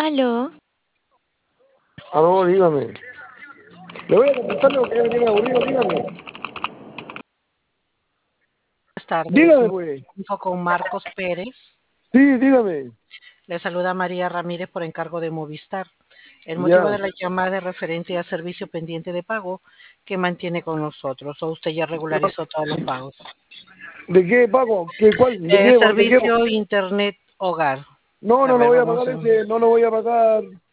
Aló, Aló, dígame. Le voy a contestar lo que me tiene aburrido, dígame. Buenas tardes, Dígame, me pues. comunico con Marcos Pérez. Sí, dígame. Le saluda María Ramírez por encargo de Movistar. El motivo Ya. de la llamada es referente a servicio pendiente de pago que mantiene con nosotros. ¿O usted ya regularizó todos los pagos? ¿De qué pago? ¿Qué, cuál? ¿De qué? ¿De qué? Servicio Internet Hogar. No, A no lo ver, voy a vamos pagar a... ese, no lo voy a pagar.